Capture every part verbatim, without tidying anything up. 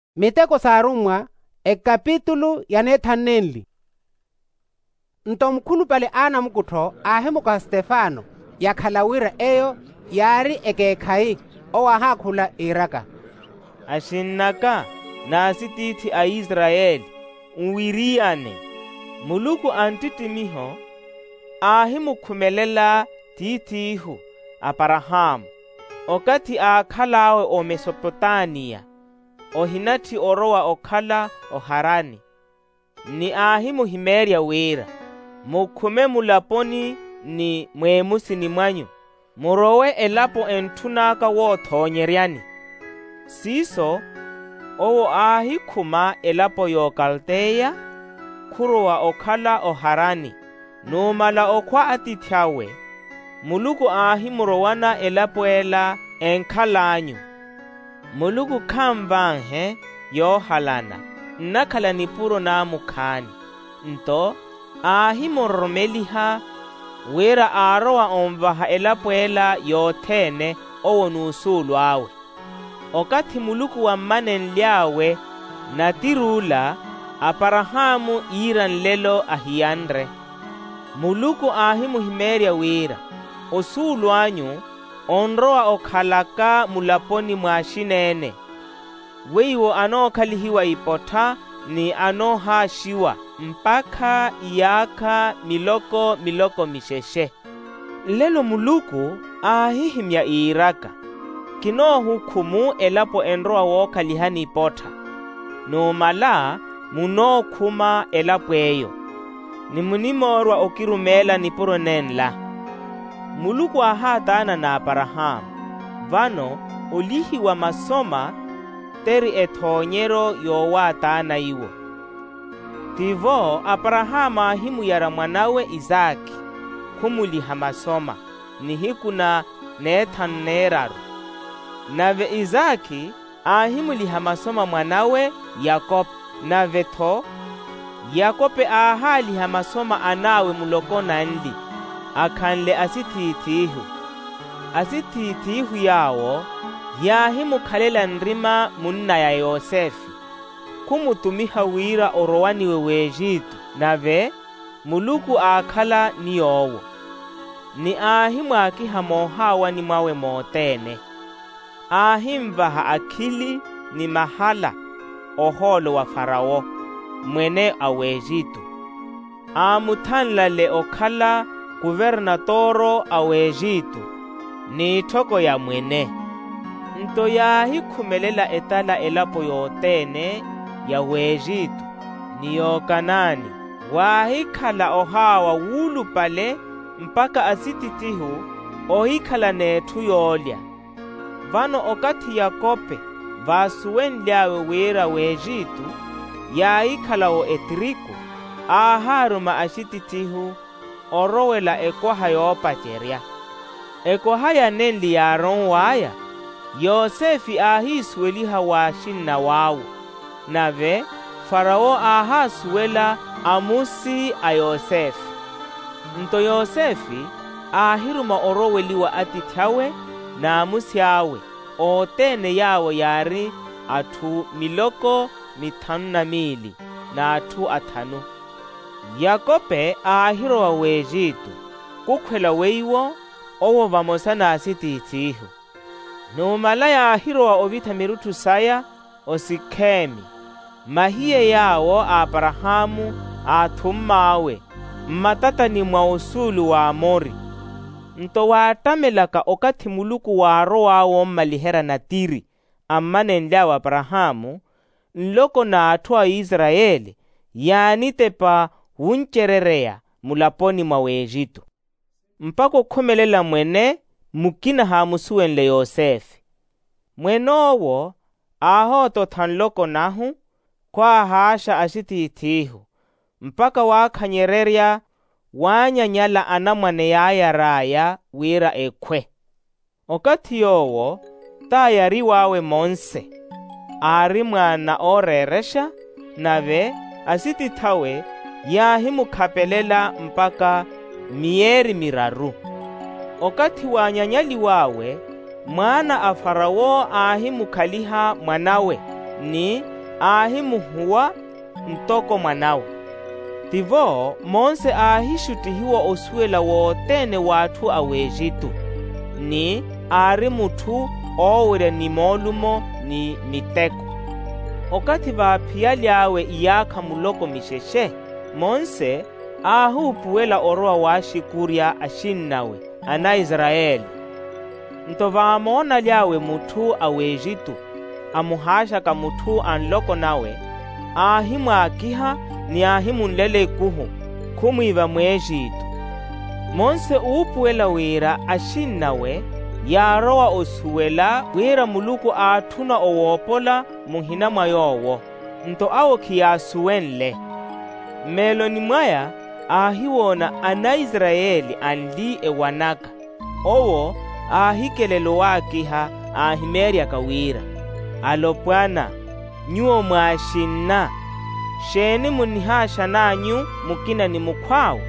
Miteko sarumwa ekapitulu yanethanenli. Ntomkhulu pale ana mukutho ahemuka Stefano yakhalawira eyo yari ekekhai owahakhula iraka. Ashinnaka nasi tithi a Israeli uwiriane muluku antitimiho ahimukhumelela tithihu Abarahamu okati akhalawe o Mesopotania ohinathi orowa okhala o Harani ni ahimuhimerya wira mukhume mulaponi ni mwemusini mwanyu murowe elapo enthunaka wothonyeryani siso owo ahikhuma elapo yo Kaldeya khurowa okhala o Harani numala okhwa atithyawe muluku ahimurowana elapoela enkhalanyu muluku khamvanhe yohalana nnakhala nipuro na mukhani nto ahimoromeliha wira arowa omvaha elapoela yothene owo nusulu awe okathi muluku wammanenlyawe natirula Abarahamu iranlelo ahiyanre muluku ahimuhimerya wira osulu anyu onrowa okhalaka mulaponi mwashinene weiwo anokhalihiwa ipotha ni anohashiwa mpakha iyakha miloko miloko misheshe lelo muluku ahihimya iraka kinohukhumu elapo enrowa wokhalihani ipotha numala munokhuma elapweyo nimunimorwa okirumela nipuro nenla muluku ahatana na Abarahamu vano olihiwa masoma teri ethonyero yowatana iwo tivo Abarahamu ahimuyara mwanawe Izaki khumuliha masoma nihikuna nethaneraru nave Izaki ahimuliha masoma mwanawe Yakobo nave tho Yakobe ahaliha masoma anawe muloko nanli akhanle asithithihu asithithihu yawo yahimukhalela nrima munna ya Yosefi khumutumiha wira orowaniwe wejitu nave muluku akhala niyowo ni ahimwakiha mohawani mwawe motene ahimvaha akhili ni mahala oholo wa Farao mwene awejitu amuthanlale okhala guvernatoro awejitu ni thoko ya mwene nto yahikhumelela etala elapo yotene ya wejitu ni yokanani wahikhala ohawa wulu pale mpaka asititihu ohikhala nethu yolya vano okathi Yakobe vasuwenlyawe wira wejitu yahikhalawo etriku aharuma ashititihu orowela ekoha yopacherya ekoha yanenli yaron waya Yosefi ahisuweliha washinna wawo nave Farao ahasuwela amusi a Yosefi nto Yosefi ahiruma oroweliwa atithyawe na amusi awe otene yawo yari athu miloko mithanu na mili na athu athanu Yakobe ahirowa wejitu kukhwela weiwo owo vamosana asitithihu numala yahirowa ovitha miruthu saya osikhemi mahiye yawo Abarahamu athummawe mmatatani mwa usulu wa Amori nto watamelaka okathi muluku warowawo mmalihera na tiri ammanenlyawa Abarahamu nloko na athu a Israeli yanitepa wuncherereya mulaponi mwa wejitu mpaka khumelela mwene mukina hamusuwenle Yosefi mwenowo ahoto thanloko nahu kwa hasha ashitithihu mpaka wakhanyererya wanyanyala anamwane yayaraya wira ekhwe okathi yowo tayari wawe monse ari mwana oreresha nave asitithawe yahimukhapelela mpaka mieri miraru okathi wanyanyali wawe mwana a Farao ahimukhaliha mwanawe ni ahi muhuwa ntoko mwanawe. Tivo Mose ahishutihiwa osuela wotene watu awejitu, ni ari mutu owire ni molumo ni miteko. Okati vapia lyawe iyaka muloko misheshe, Mose ahu puela oroa washikuria ashinnawe ana Israeli. Nto vamona lyawe mutu awejitu, amuhasha ka mutu anloko nawe, ahimu akiha ni ahimu nlele kuhu, kumwiva mwejitu. Mose upuela wira ashinnawe, yaroa osuela wira muluku atuna owopola muhina mayowo, nto awo kiyasuwenle. Meloni mwaya ahiwona ana Israeli anli ewanaka, owo ahikelelo wakiha ahimeria kawira. Alopwana, nyuo mwashinna, sheni munihasha nanyu mukina ni mukwawe.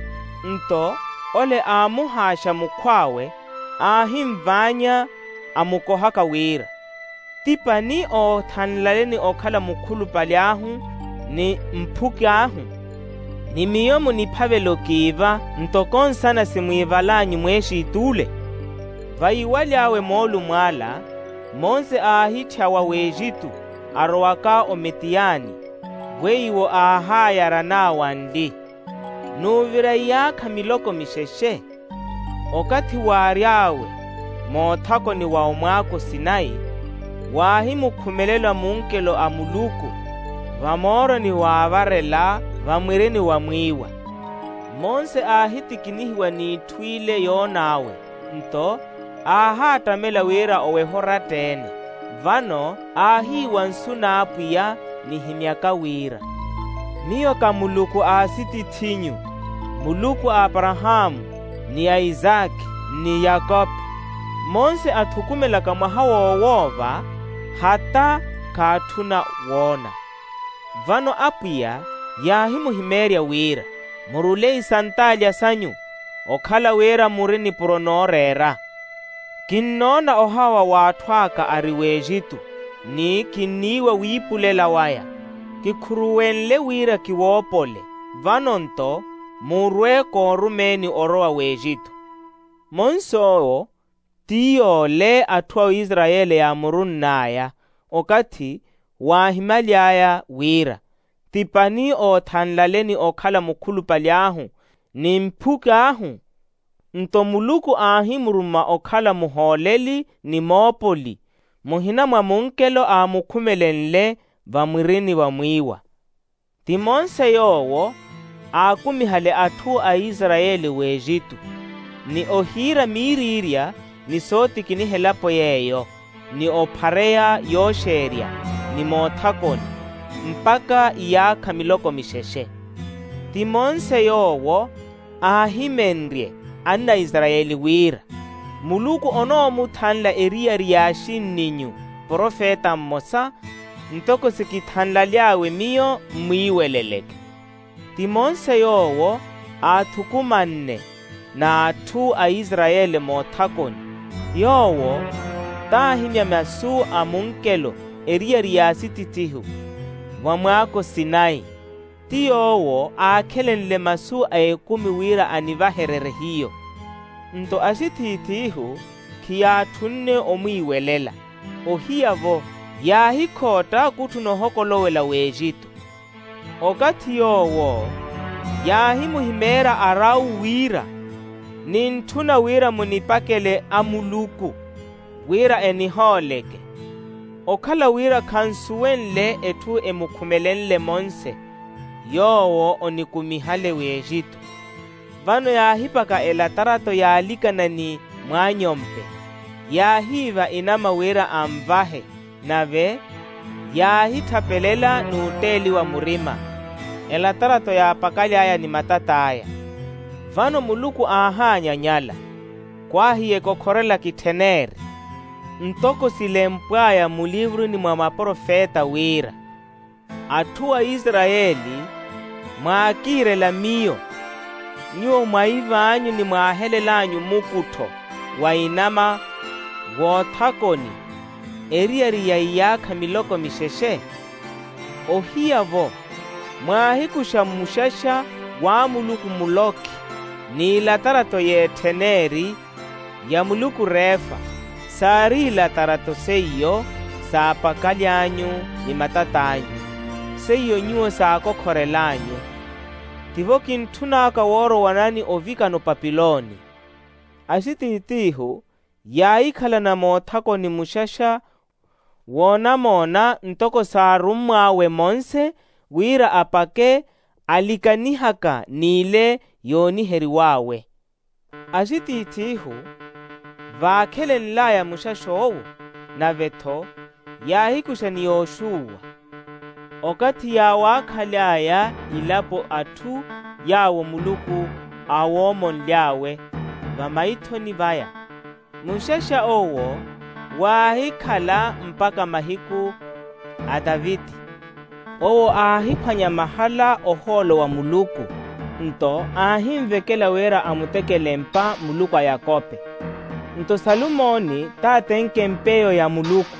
Nto ole amuhasha mukwawe, ahimvanya amukoha kawira. Tipani o thanlaleni okhala mukhulu palyahu ni mphuki ahu. Ni miyomu ni pavelo kiva ntokonsana simwivalanyu mweshi itule. Vaiwalyawe molu mwala, Mose ahityawa wejitu arowaka ometiyani, weiwo ahayarana wandi. Nuvira yaka miloko misheshe, okati waryawe mothako ni wa omwako Sinai, wahimu kumelela munkelo amuluku, vamoro ni wavarela, vamwire ni wamwiwa. Mose ahitikinihiwa ni twile yonawe, nto ahatamela wira owehora tene. Vano ahiwa nsuna apuya ni himyaka wira. Miyo ka muluku asitithinyu, muluku Abrahamu, ni ya Izaki, ni Yakobi. Mose athukumela ka mwahawo wova, hata kathuna wona. Vano apuya yahimu himeria wira, murule isantalya sanyu, okhala wira murini puronorera. Kinnona ohawa wathwaka ari wejitu, ni kiniwa wipulela waya, kikhuruwenle wira kiwopole, vanonto murwe korumeni oroa wejitu. Monso tiyo le athwa Israeli ya murunnaya, okati wahimalyaya wira. Tipani o thanlaleni okhala mukhulu palyahu, ni mphuki ahu. Nto muluku ahimuruma okhala muholeli ni mopoli, muhina mwa munkelo amukhumelenle vamwirini vamwiwa. Timonse yowo akumihale athu a Israeli wejitu, ni ohira mirirya ni soti kinihelapo yeyo, ni ophareya yosherya, ni mothakoni, mpaka iyaka miloko misheshe. Timonse yowo ahimenrye anna Israeli wira, muluku ono muthanla eriya riyashinninyu, profeta Mosa, ntoko sikithanla lyawe miyo mwiweleleke. Timonse yowo athukumanne na athu a Israeli mothakoni, yowo tahimya masu amunkelo eriya riyasititihu, vamwako Sinai. Tiyowo akhelenle masu aekumi wira anivaherere hiyo. Nto asititihu kiyathunne omwiwelela, ohiyavo yahikhota kuthunohokolowela wejitu. Okati yowo yahimuhimera arau wira, ninthuna wira munipakele amuluku, wira eniholeke. Okhala wira khansuwenle ethu emukhumelenle Mose, yowo onikumihale wejitu. Vano yahipaka elatarato yaalikanani mwanyompe, yahiva inama wira amvahe, nave yahithapelela nuuteli wa murima. Elatarato yaapakalyaya ni matataya. Vano muluku ahanya nyala, kwahiye kokhorela kithenere. Ntoko silempwaya mulivru ni mwa maprofeta wira. Athu a Israeli mwaakirela miyo, nyuo mwaivanyu ni mwahelelanyu mukutho wa inama wothakoni, eriya riya iyaka miloko misheshe. ohiyavo mwahikusha mushasha wa muluku muloki ni ilatarato yeetheneri ya muluku Refa sari ilatarato seiyo saapakalianyu ni matatanyu seiyo nyuo saakokhorelanyu tivo kinthunaka woro wanani ovikano Papiloni asititihu yaikhala na moothako ni mushasha wona mona ntoko saarumwawe monse wira apake alikanihaka niile yooniheriwawe asititihu vaakhele nlaya mushashowu na vetho yahikusha ni Yoshuwa okati yawaakhalaya ilapo athu yawo muluku awoomonlyawe vamaithoni vaya mushasha owo waahikhala mpaka mahiku a Davidi owo aahiphwanya mahala oholo wa muluku nto aahimvekela wera amutekele mpa muluku a Yakope nto Salumoni taatenke mpeyo ya muluku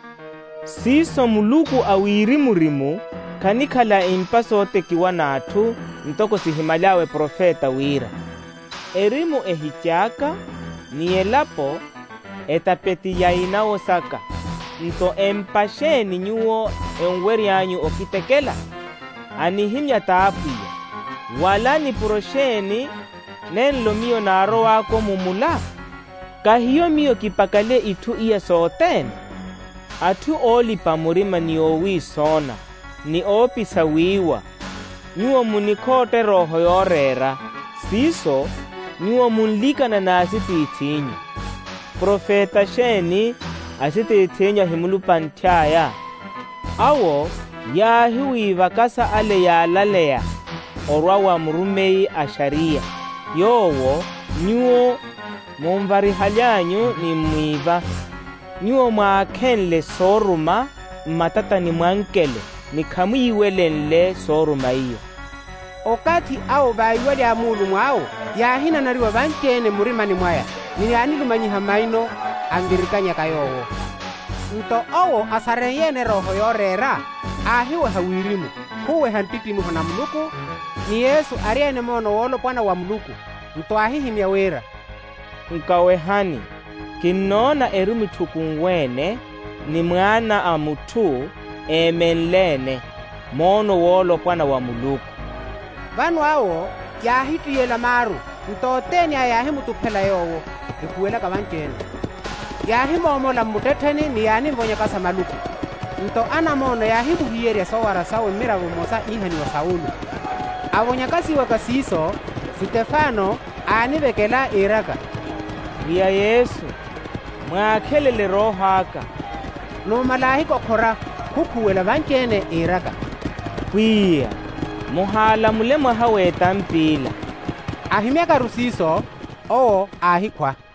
siso muluku awirimurimu kanikhala impa sootekiwa naathu ntoko sihimalyawe profeta wira erimu ehityaka niyelapo etapeti yaina osaka nto empasheni nyuo enweryanyu okitekela anihimya taapwiya wala ni purosheni nenlo miyo naaro wako mumula kahiyo miyo kipakale ithu iya sootene athu oolipa murima ni owisona ni oopisa wiwa nyuo munikhote roho yoorera siso nyuo munlikana na asitiithinyu profeta sheni asitiithinya himulupanthaya awo yahiwiivakasa ale yaalaleya orwa wa murumei ashariya yowo nyuo mumvarihalyanyu ni mwiva nyuo mwaakhenle sooruma mmatatani mwankele nikhamuyiwelenle sooruma iyo okati awo vaiwa lya mulu mwawo yahinanariwa vanceene murimani mwaya niyaanilumanyiha maino angirikanyaka yowo nto owo asareyene roho yoorera aahiwe hawirimu huwe hantitimiho na muluku ni Yesu ariene mono woolopwana wa muluku nto ahihimya wera nkawehani kinnoona erumithuku ngwene ni mwana a muthu eemenlene mono woolopwana wa muluku vanu awo yaahituyela maru ntooteni ayaahimutuphela yowo ikuwelaka vanceene yaahimoomola mmutetheni ni yaanimvonyakasa maluku nto anamono yaahimuhiyerya sowara sawe mmiravo mosa ihani wa Saulu avonyakasiwaka siiso Sitefano aanivekela iraka riya Yesu mwaakhelele rohoaka numalahiko khora khukhuwela vanceene iraka kwiya muhala mule mwahaweeta mpila ahimyaka rusiso owo aahikhwa